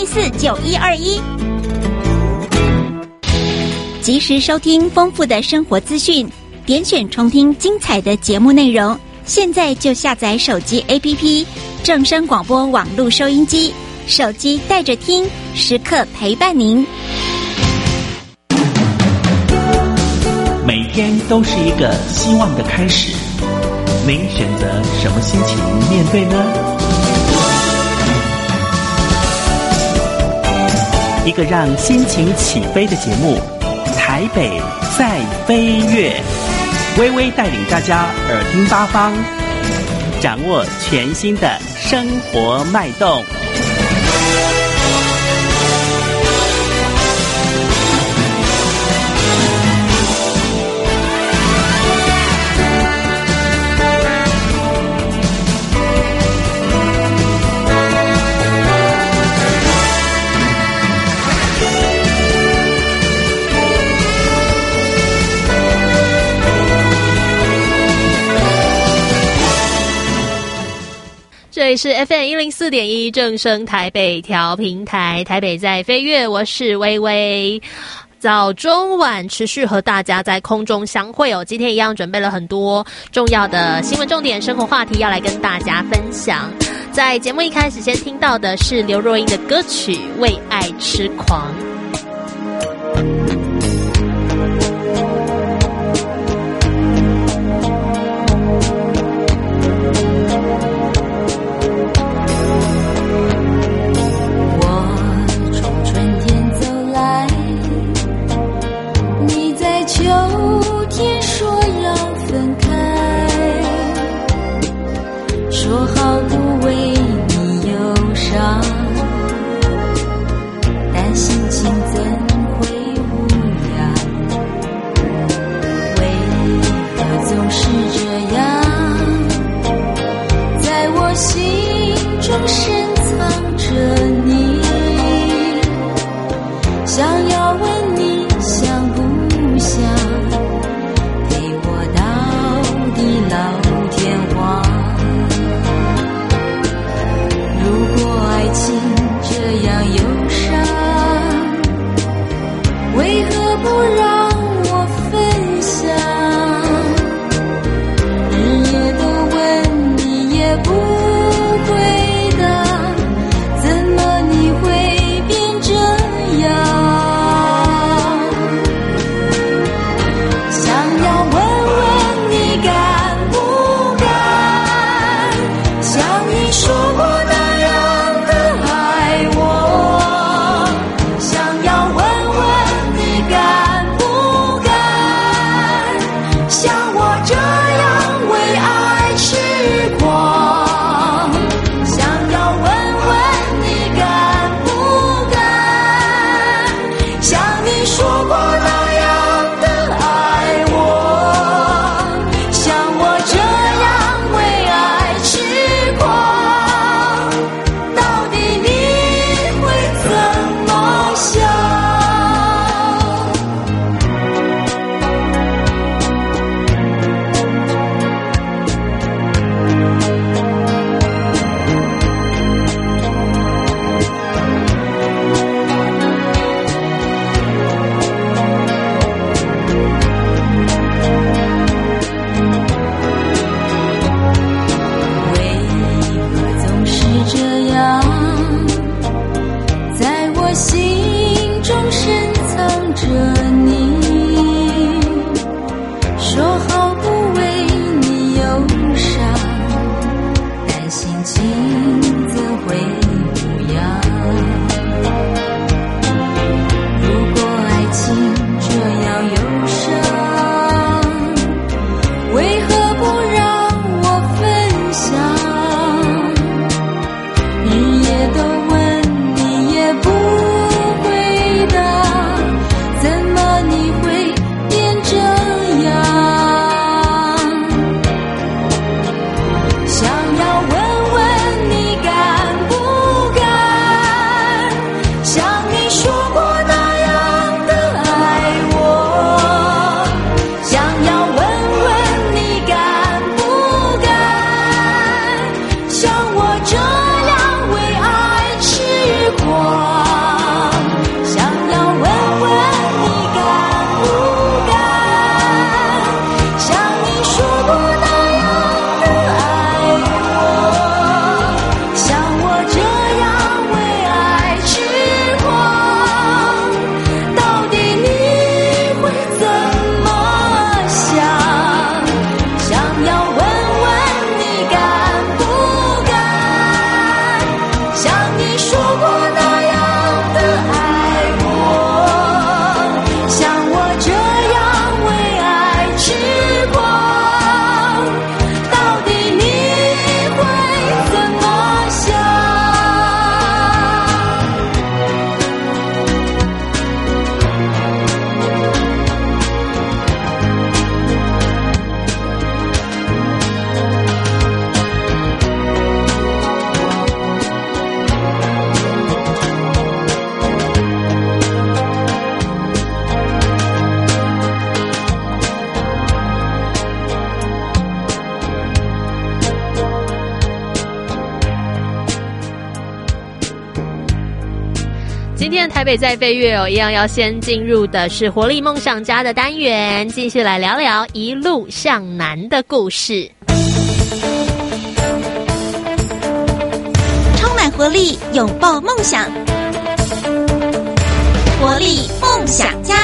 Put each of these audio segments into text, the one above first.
014-9121。及时收听丰富的生活资讯，点选重听精彩的节目内容。现在就下载手机 APP 正声广播网络收音机，手机带着听，时刻陪伴您。 每天都是一个希望的开始，您选择什么心情面对呢？一个让心情起飞的节目，台北在飞跃，微微带领大家耳听八方，掌握全新的生活脉动。 这里是 FM104.1 正声台北调频台，台北在飞跃，我是微微。早中晚持续和大家在空中相会哦。今天一样准备了很多重要的新闻重点、生活话题要来跟大家分享。在节目一开始先听到的是刘若英的歌曲《为爱痴狂》。 但心情今天的台北在飞跃一样要先进入的是活力梦想家的单元，继续来聊聊一路向南的故事。 充满活力，拥抱梦想，活力梦想家。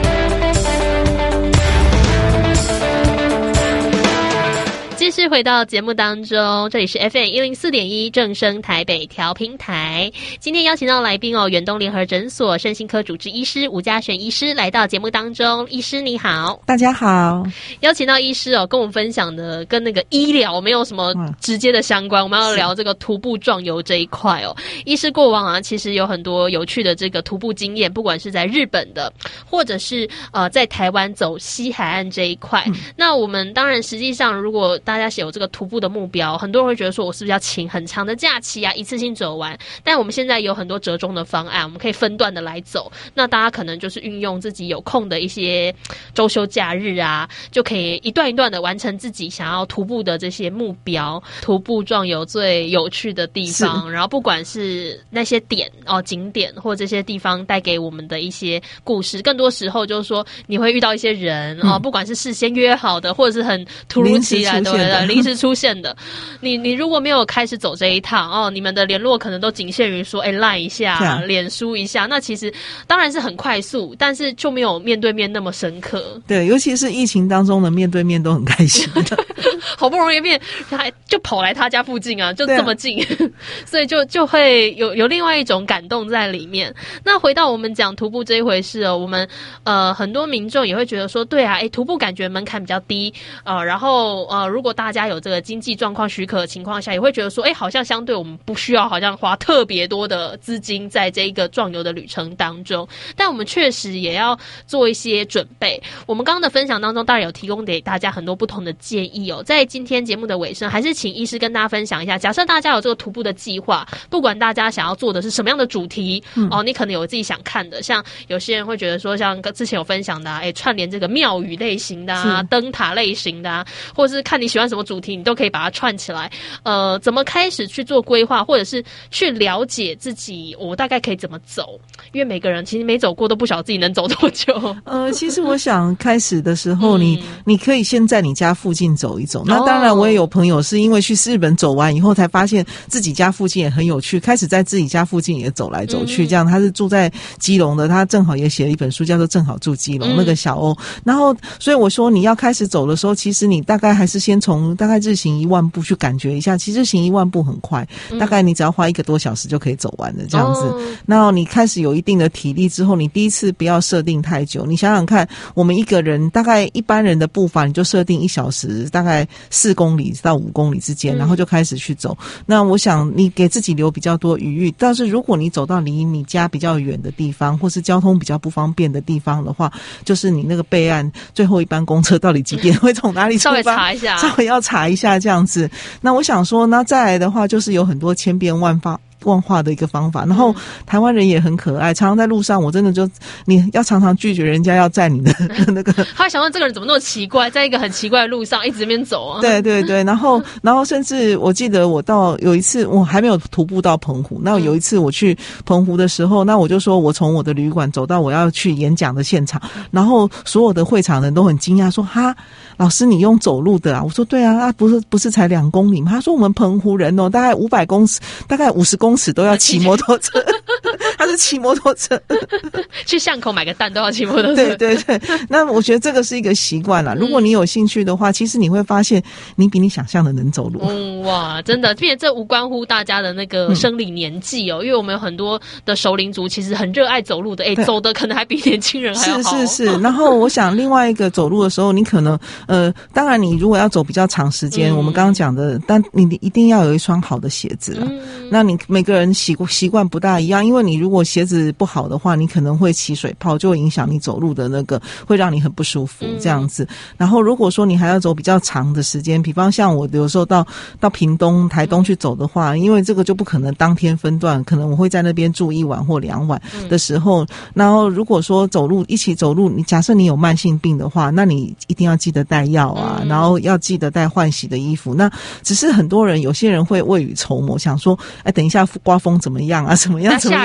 继续回到节目当中，这里是 FM104.1 正声台北调频台。今天邀请到来宾远东联合诊所身心科主治医师吴嘉璇医师来到节目当中。医师你好。 大家好。 邀请到医师跟我们分享的跟那个医疗没有什么直接的相关，我们要聊这个徒步壮游这一块医师过往其实有很多有趣的这个徒步经验，不管是在日本的，或者是在台湾走西海岸这一块。那我们当然实际上如果大家有这个徒步的目标，很多人会觉得说我是不是要请很长的假期一次性走完，但我们现在有很多折中的方案，我们可以分段的来走。那大家可能就是运用自己有空的一些周休假日就可以一段一段的完成自己想要徒步的这些目标。徒步壮游最有趣的地方，然后不管是那些点景点或这些地方带给我们的一些故事，更多时候就是说你会遇到一些人不管是事先约好的，或者是很突如其来的临时出现的。你如果没有开始走这一趟你们的联络可能都仅限于说赖一下脸书一下，那其实当然是很快速，但是就没有面对面那么深刻。 对，尤其是疫情当中的面对面都很开心的好不容易就跑来他家附近就这么近所以就会有另外一种感动在里面。那回到我们讲徒步这一回事我们很多民众也会觉得说对徒步感觉门槛比较低然后如果大家有这个经济状况许可的情况下，也会觉得说好像相对我们不需要好像花特别多的资金在这一个壮游的旅程当中，但我们确实也要做一些准备。我们刚刚的分享当中当然有提供给大家很多不同的建议在今天节目的尾声，还是请医师跟大家分享一下，假设大家有这个徒步的计划，不管大家想要做的是什么样的主题你可能有自己想看的，像有些人会觉得说像之前有分享的串联这个庙宇类型的灯塔类型的或者是看你喜欢什么主题，你都可以把它串起来。怎么开始去做规划，或者是去了解自己我大概可以怎么走，因为每个人其实没走过都不晓得自己能走多久。 其实我想开始的时候你可以先在你家附近走一走。那当然我也有朋友是因为去日本走完以后才发现自己家附近也很有趣，开始在自己家附近也走来走去这样。他是住在基隆的，他正好也写了一本书叫做正好住基隆那个小欧。然后所以我说你要开始走的时候，其实你大概还是先从大概日行1万步去感觉一下，其实日行1万步很快，大概你只要花1个多小时就可以走完的这样子。然后你开始有一定的体力之后，你第一次不要设定太久，你想想看，我们一个人大概一般人的步伐你就设定1小时大概4公里到5公里之间，然后就开始去走。那我想你给自己留比较多余裕，但是如果你走到离你家比较远的地方，或是交通比较不方便的地方的话，就是你那个备案最后一班公车到底几点会从哪里出发， 稍微查一下， 稍微要查一下这样子。那我想说，那再来的话就是有很多千变万化的一个方法。然后台湾人也很可爱，常常在路上我真的就你要常常拒绝人家要载你的那个他会想说这个人怎么那么奇怪，在一个很奇怪的路上一直这边走对对对，然后甚至我记得我有一次我还没有徒步到澎湖，那有一次我去澎湖的时候，那我就说我从我的旅馆走到我要去演讲的现场，然后所有的会场人都很惊讶说哈，老师你用走路的我说对啊，不是才2公里吗？他说我们澎湖人大概500公尺大概50公尺都要骑摩托车他是骑摩托车去巷口买个蛋都要骑摩托车。 对对对，那我觉得这个是一个习惯啦。如果你有兴趣的话，其实你会发现你比你想象的能走路。 哇，真的，并且这无关乎大家的那个生理年纪因为我们有很多的熟龄族其实很热爱走路的走的可能还比年轻人还要好。 是然后我想另外一个走路的时候，你可能当然你如果要走比较长时间我们刚刚讲的，但你一定要有一双好的鞋子那你每个人习惯不大一样，因为你如果鞋子不好的话，你可能会起水泡，就会影响你走路的那个，会让你很不舒服这样子。然后如果说你还要走比较长的时间，比方像我有时候到屏东台东去走的话，因为这个就不可能当天分段，可能我会在那边住1晚或2晚的时候然后如果说一起走路，你假设你有慢性病的话，那你一定要记得带药然后要记得带换洗的衣服。那只是有些人会未雨绸缪，想说等一下刮风怎么样怎么样怎么样， 下雨要怎么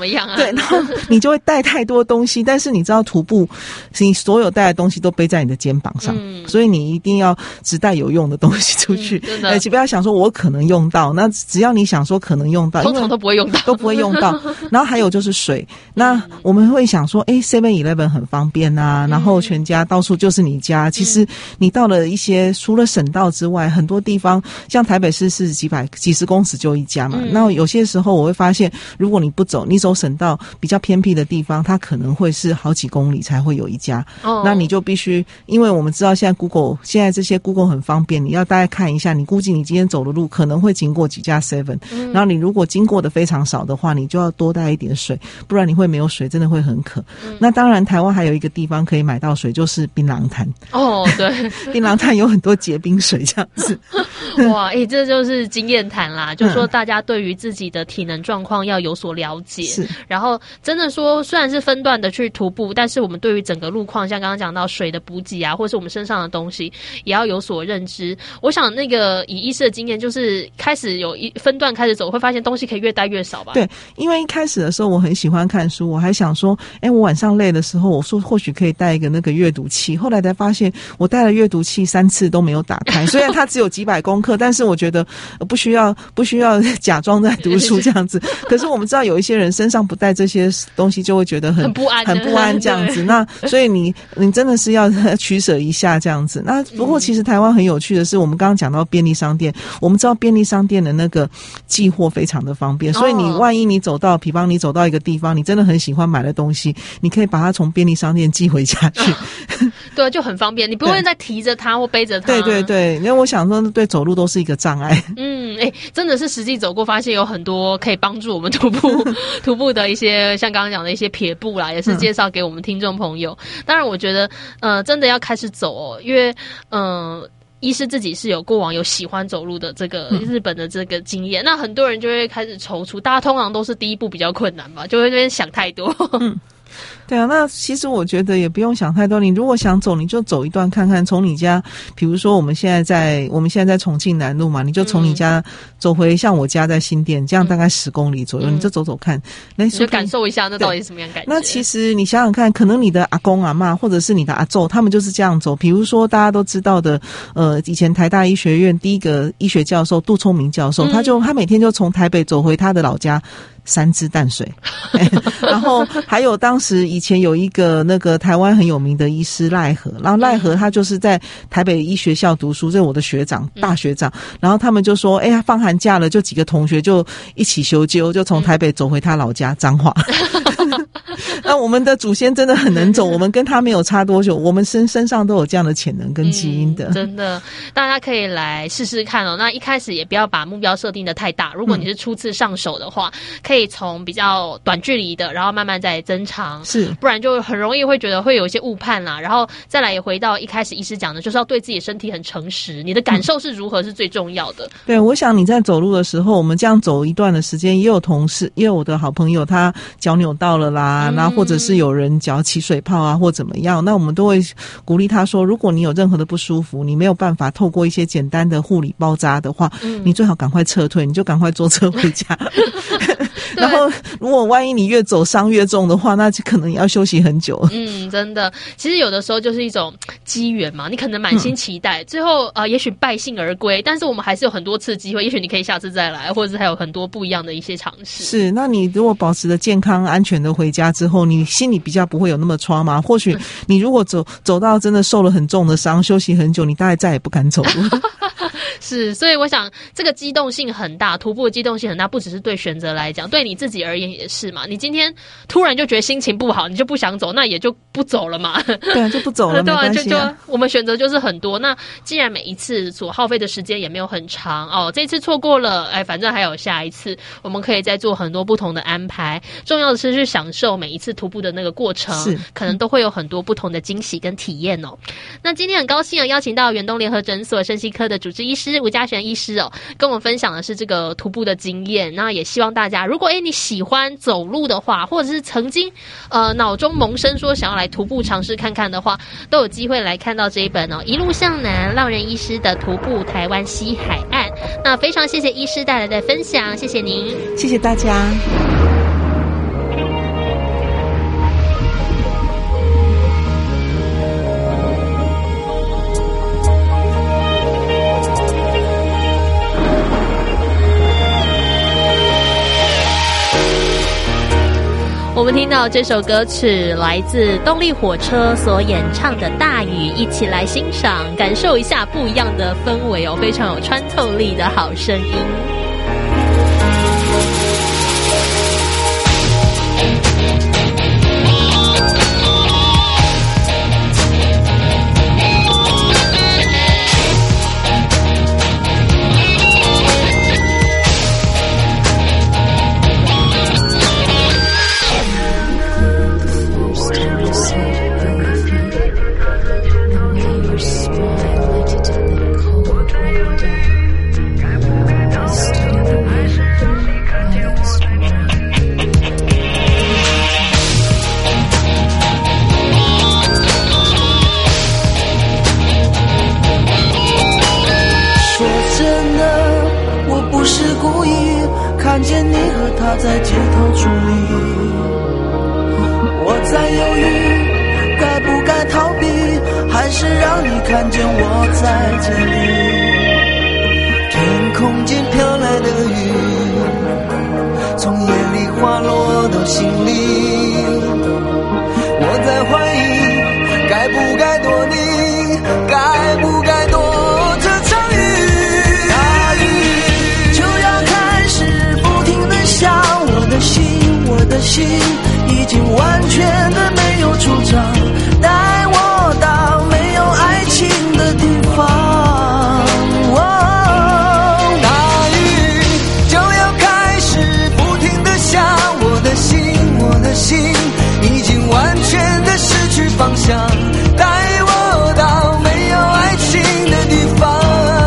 样啊？ 对，然后你就会带太多东西，但是你知道徒步，你所有带的东西都背在你的肩膀上，所以你一定要只带有用的东西出去， 真的， 不要想说我可能用到，那只要你想说可能用到， 通常都不会用到， 都不会用到。然后还有就是水，那我们会想说，7-11很方便啊，然后全家到处就是你家，其实你到了一些除了省道之外，很多地方像台北市是几十公尺就一家嘛，那有些时候我会发现，如果你不走，你走省道比较偏僻的地方，它可能会是好几公里才会有一家，那你就必须，因为我们知道现在这些 Google 很方便，你要大概看一下，你估计你今天走的路可能会经过几家 7，然后你如果经过的非常少的话，你就要多带一点水，不然你会没有水，真的会很渴。那当然台湾还有一个地方可以买到水，就是槟榔滩。 对， 槟榔滩有很多结冰水这样子。 哇，这就是经验谈啦，就是说大家对于自己的体能状况要有所了解，然后真的说虽然是分段的去徒步，但是我们对于整个路况，像刚刚讲到水的补给啊，或是我们身上的东西也要有所认知。我想那个以医师的经验，就是开始有一分段开始走，会发现东西可以越带越少吧。 对，因为一开始的时候我很喜欢看书，我还想说我晚上累的时候，我说或许可以带一个那个阅读器，后来才发现我带了阅读器3次都没有打开，虽然它只有几百公克，但是我觉得不需要假装在读书这样子。可是我们知道有一些人身上不带这些东西就会觉得很不安这样子，那所以你真的是要取舍一下这样子。那不过其实台湾很有趣的是，我们刚刚讲到便利商店，我们知道便利商店的那个寄货非常的方便，所以你万一你走到，比方你走到一个地方，你真的很喜欢买的东西，你可以把它从便利商店寄回家去。 对，就很方便，你不会再提着它或背着它。 对，因为我想说对走路都是一个障碍。 真的是实际走过发现有很多可以帮助我们徒步的一些，像刚刚讲的一些撇步啦，也是介绍给我们听众朋友。当然我觉得真的要开始走因为医师自己是有过往有喜欢走路的这个日本的这个经验，那很多人就会开始踌躇，大家通常都是第一步比较困难吧，就会那边想太多。 对啊，那其实我觉得也不用想太多，你如果想走，你就走一段看看，从你家，比如说我们现在在重庆南路嘛，你就从你家走回像我家在新店，这样大概10公里左右，你就走走看，你就感受一下那到底是什么样感觉。 那其实你想想看，可能你的阿公阿嬷或者是你的阿祖，他们就是这样走。比如说大家都知道的，以前台大医学院第一个医学教授杜聪明教授，他每天就从台北走回他的老家3支淡水。然后还有当时以前有一个那个台湾很有名的医师赖和，然后赖和他就是在台北医学校读书，这是我的学长大学长，然后他们就说放寒假了，就几个同学就一起修就从台北走回他老家彰化。那我们的祖先真的很能走，我们跟他没有差多久，我们身上都有这样的潜能跟基因的。 真的大家可以来试试看那一开始也不要把目标设定的太大，如果你是初次上手的话，可以从比较短距离的，然后慢慢再增长，是不然就很容易会觉得会有一些误判啦。然后再来也回到一开始医师讲的，就是要对自己的身体很诚实，你的感受是如何是最重要的。 对，我想你在走路的时候，我们这样走一段的时间，也有同事，也有我的好朋友他脚扭到了啦，然后或者是有人脚起水泡啊或怎么样，那我们都会鼓励他说，如果你有任何的不舒服，你没有办法透过一些简单的护理包扎的话，你最好赶快撤退，你就赶快坐车回家。然后如果万一你越走伤越重的话，那就可能也要休息很久。 真的，其实有的时候就是一种机缘嘛，你可能满心期待，最后也许败兴而归，但是我们还是有很多次机会，也许你可以下次再来，或者是还有很多不一样的一些尝试。 是，那你如果保持着健康安全的回家之后，你心里比较不会有那么trauma，或许你如果走到真的受了很重的伤，休息很久，你大概再也不敢走路。 是，所以我想这个机动性很大，徒步的机动性很大，不只是对选择来讲，对你自己而言也是嘛。你今天突然就觉得心情不好，你就不想走，那也就不走了嘛。 对啊，就不走了， 对啊， 没关系啊。 我们选择就是很多。那既然每一次所耗费的时间也没有很长这一次错过了，反正还有下一次，我们可以再做很多不同的安排。重要的是去享受每一次徒步的那个过程，是可能都会有很多不同的惊喜跟体验那今天很高兴邀请到远东联合诊所身心科的主治医师吴嘉璇医师跟我们分享的是这个徒步的经验。那也希望大家，如果你喜欢走路的话，或者是曾经脑中萌生说想要来徒步尝试看看的话，都有机会来看到这一本一路向南浪人医师的徒步台湾西海岸。那非常谢谢医师带来的分享，谢谢您， 谢谢大家。 我们听到这首歌曲来自动力火车所演唱的《大雨》，一起来欣赏，感受一下不一样的氛围哦，非常有穿透力的好声音。 看见你和他在街头伫立，我在犹豫该不该逃避，还是让你看见我在这里。天空间飘来的雨，从眼里滑落到心里，我在怀疑该不该躲你，该不该躲这场雨。我的心已经完全的没有主张，带我到没有爱情的地方。大雨就要开始不停的下，我的心已经完全的失去方向，带我到没有爱情的地方。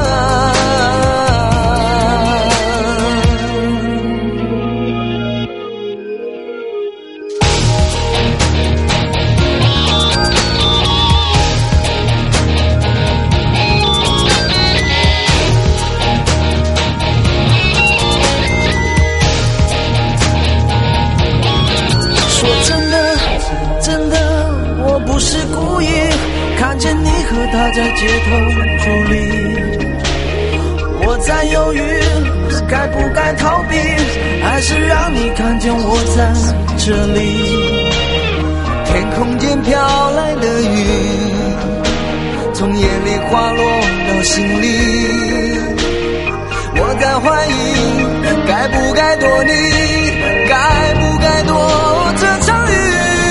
他在街头伫立，我在犹豫该不该逃避，还是让你看见我在这里。天空间飘来的雨，从眼里滑落到心里，我在怀疑该不该躲你，该不该躲这场雨。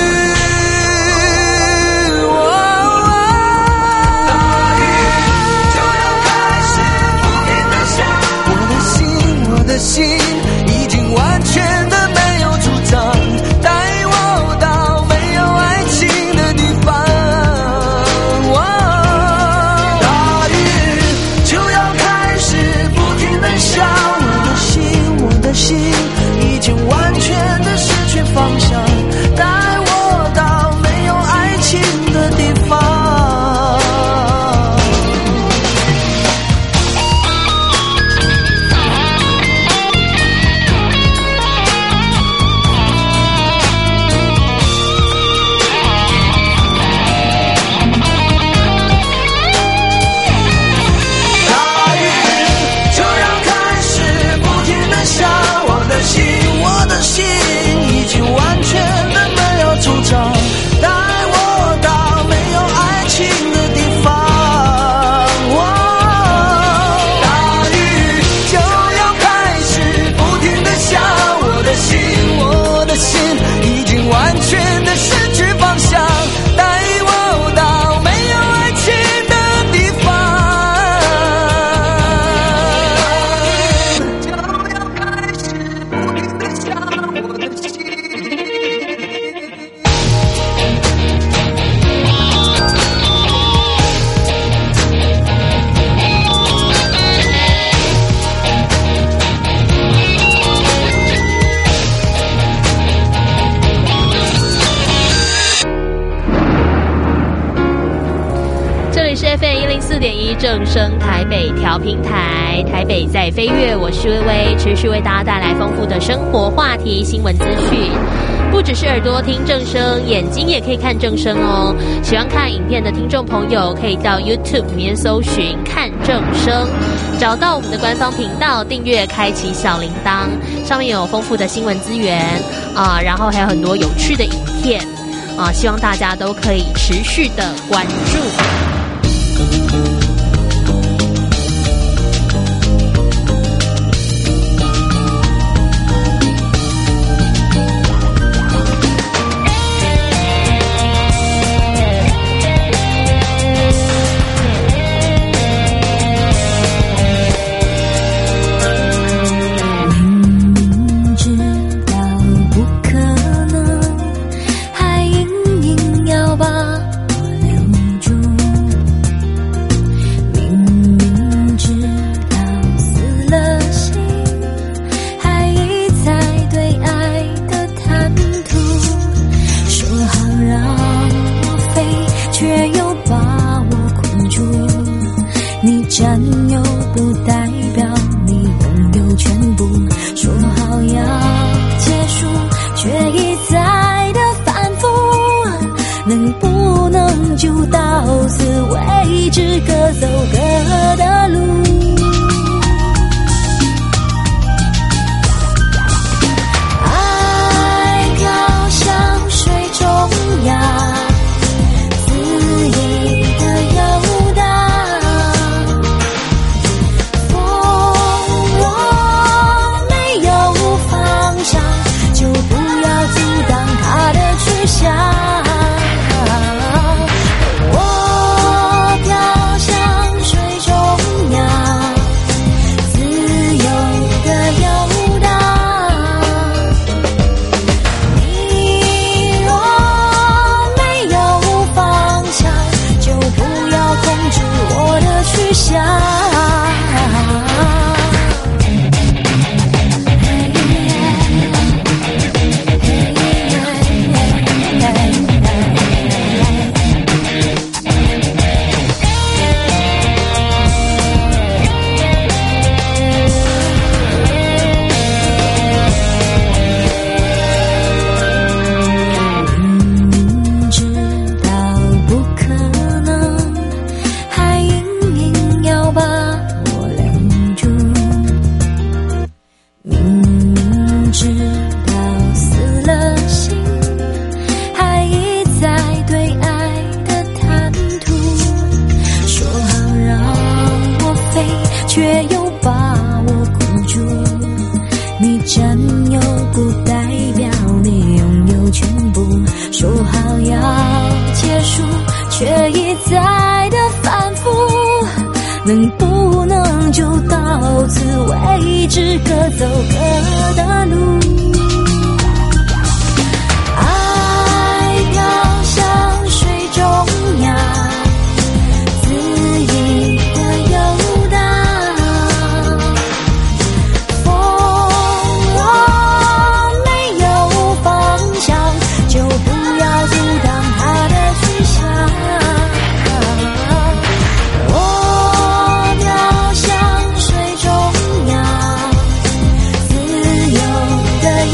我的心已经完全的没有主张，带我到没有爱情的地方。大雨就要开始不停的下，我的心已经完全的失去方向，带我到没有爱情的地方。我的心已经完全的没有主张，带我到没有爱情的地方。大雨就要开始不停的下，我的心已经完全的失去方向，带我到没有爱情的地方。 FM104.1正声台北调频台，台北在飞跃，我是薇薇，持续为大家带来丰富的生活话题、新闻资讯。不不只是耳朵听正声，眼睛也可以看正声哦。喜欢看影片的听众朋友，可以到 YouTube 里面搜寻看正声，找到我们的官方频道，订阅开启小铃铛，上面有丰富的新闻资源然后还有很多有趣的影片希望大家都可以持续的关注。 自由的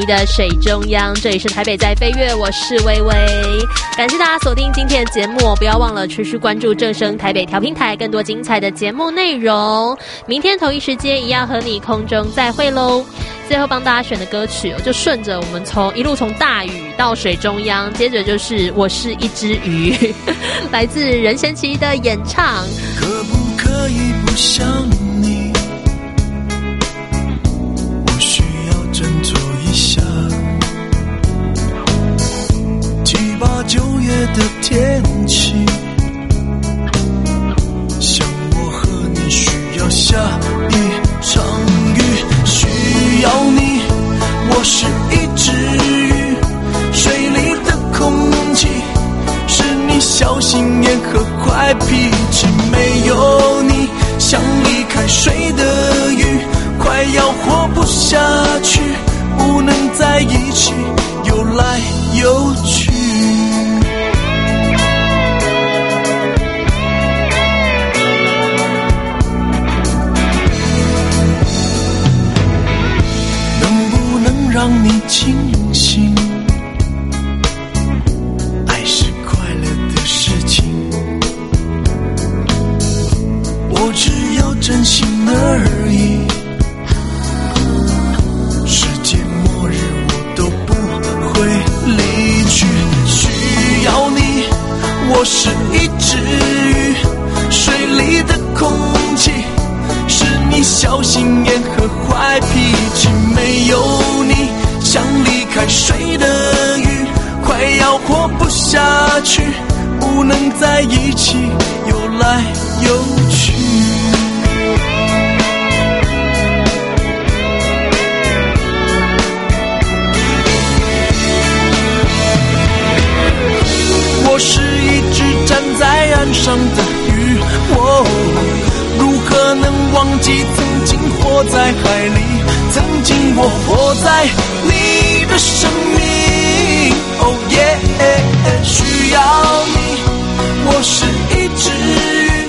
的水中央，这里是台北在飞跃，我是薇薇，感谢大家锁定今天的节目，不要忘了持续关注正声台北调频台更多精彩的节目内容。明天同一时间一样和你空中再会咯。最后帮大家选的歌曲就顺着我们一路从大雨到水中央，接着就是我是一只鱼来自任贤齐的演唱。 可不可以不想你，我需要振作一下。7、8、9月的天气，像我和你需要下一场雨，需要你，我是一只鱼，水里的空气是你小心眼和坏脾气，没有你像离开水的鱼，快要活不下去，不能在一起游来游去。让你清醒，爱是快乐的事情，我只要真心而已，世界末日我都不会离去，需要你，我是一只鱼，水里的空气是你小心眼和坏脾气，没有你像离开水的鱼，快要活不下去，不能在一起游来游去。我是一只站在岸上的鱼，如何能忘记曾经活在海里，曾经我活在你的生命。Oh yeah， 需要你，我是一只鱼。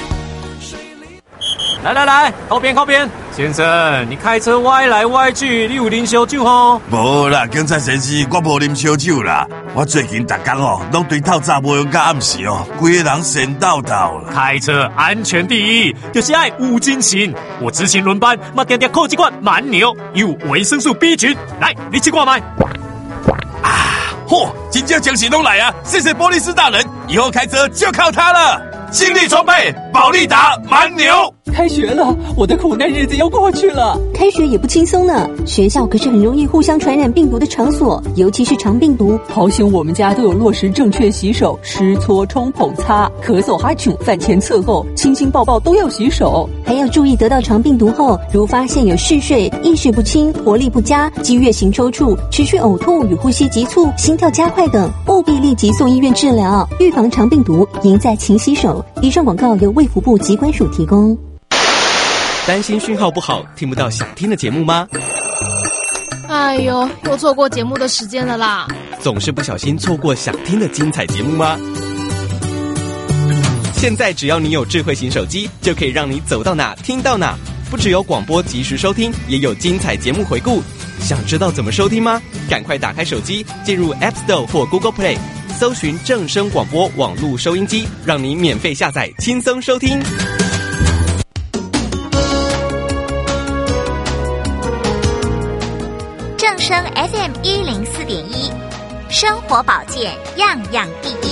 来，靠边！先生，你开车歪来歪去，你有啉烧酒吼？ 无啦，警察先生，我无啉烧酒啦。我最近逐天拢对透早无用到暗时规个人神叨叨啦。 开车安全第一，就是爱有精神。我执勤轮班，嘛常常靠这罐蛮牛，有维生素 B 群。来，你去挂麦。 嚯，真正精神拢来啊！谢谢波利斯大人，以后开车就靠它了。精力充沛，保利达蛮牛。 开学了，我的苦难日子要过去了。 开学也不轻松呢，学校可是很容易互相传染病毒的场所，尤其是肠病毒。 好险我们家都有落实正确洗手，湿搓冲捧擦，咳嗽哈啾，饭前厕后，亲亲抱抱都要洗手。 还要注意得到肠病毒后，如发现有嗜睡、意识不清、活力不佳、激越型抽搐、持续呕吐与呼吸急促、心跳加快等，务必立即送医院治疗，预防肠病毒，赢在勤洗手。以上广告由卫福部疾管署提供。 担心讯号不好，听不到想听的节目吗？ 哎呦，又错过节目的时间了啦！ 总是不小心错过想听的精彩节目吗？现在只要你有智慧型手机，就可以让你走到哪听到哪。不只有广播即时收听，也有精彩节目回顾。想知道怎么收听吗？赶快打开手机，进入 App Store 或 Google Play， 搜寻正声广播网络收音机，让你免费下载，轻松收听。 正声 FM 104.1，生活保健样样第一。